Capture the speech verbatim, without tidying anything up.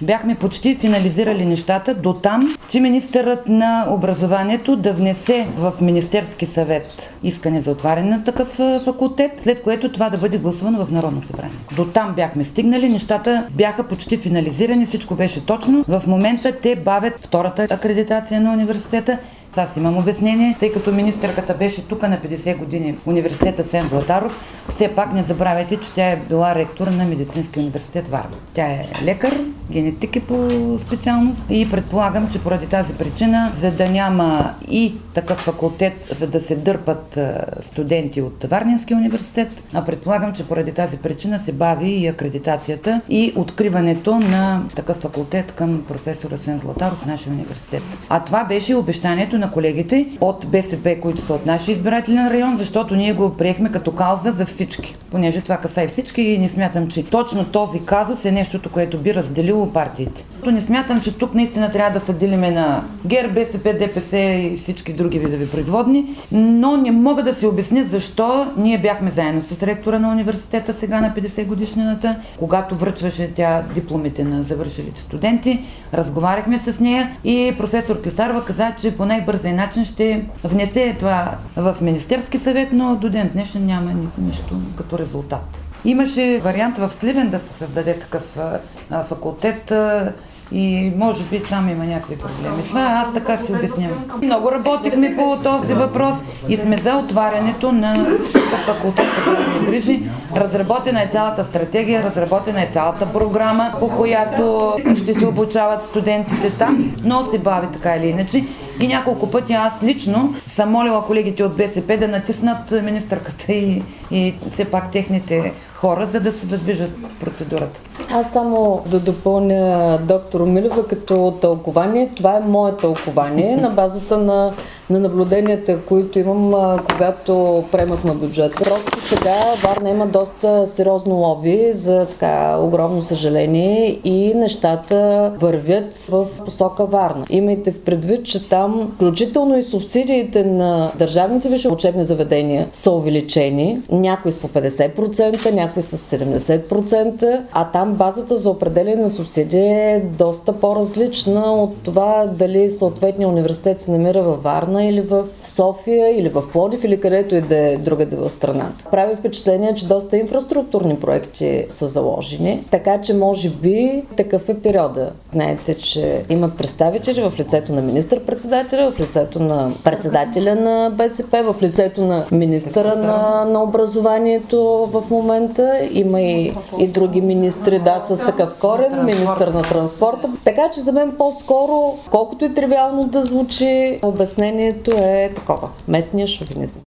бяхме почти финализирали нещата до там, че министърът на образованието да внесе в Министерски съвет искане за отваряне на такъв факултет, след което това да бъде гласувано в Народно събрание. До там бяхме стигнали, нещата бяха почти финализирани, всичко беше точно. В момента те бавят втората акредитация на университета. Аз имам обяснение, тъй като министърката беше тук на петдесет години в университета Сен Златаров. Все пак не забравяйте, че тя е била ректор на Медицинския университет Варна. Тя е лекар, генетик е по специалност и предполагам, че поради тази причина, за да няма и такъв факултет, за да се дърпат студенти от Варненския университет, а предполагам, че поради тази причина се бави и акредитацията и откриването на такъв факултет към професора Сен Златаров в нашия университет. А това беше обещанието на колегите от БСП, които са от нашия избирателен район, защото ние го приехме като кауза за всички. Понеже това касае всички и не смятам, че точно този казус е нещото, което би разделило партиите. Не смятам, че тук наистина трябва да се делиме на ГЕРБ, БСП, ДПС и всички други видови производни, но не мога да си обясня защо ние бяхме заедно с ректора на университета сега на петдесет годишнината, когато връчваше тя дипломите на завършилите студенти, разговаряхме с нея и професор Клисарова каза, че по най-бързия начин ще внесе това в Министерски съвет, но до ден днешен няма нищо като резултат. Имаше вариант в Сливен да се създаде такъв а, факултет а, и може би там има някакви проблеми. Това аз така си обяснявам. Много работихме по този въпрос и сме за отварянето на факултет по здравни грижи. Разработена е цялата стратегия, разработена е цялата програма, по която ще се обучават студентите там, но се бави така или иначе. И няколко пъти аз лично съм молила колегите от БСП да натиснат министърката и, и все пак техните хора, за да се задвижат процедурата. Аз само да допълня доктор Милева като тълкование. Това е мое тълкование на базата на, на наблюденията, които имам, а, когато приемахме бюджет. Просто сега Варна има доста сериозно лоби, за така огромно съжаление, и нещата вървят в посока Варна. Имайте в предвид, че там включително и субсидиите на държавните висши учебни заведения са увеличени. Някои с по петдесет процента, някои с седемдесет процента, а там базата за определение на субсидия е доста по-различна от това дали съответния университет се намира във Варна или в София, или в Пловдив, или където и да е другаде в страната. Прави впечатление, че доста инфраструктурни проекти са заложени, така че може би такъв е периода. Знаете, че имат представители в лицето на министър-председателя, в лицето на председателя на БСП, в лицето на министъра на, на образованието в момента. Има и, и други министри, да, с такъв корен, министър на транспорта. Така че за мен по-скоро, колкото и тривиално да звучи, обяснението е такова. Местния шовинизъм.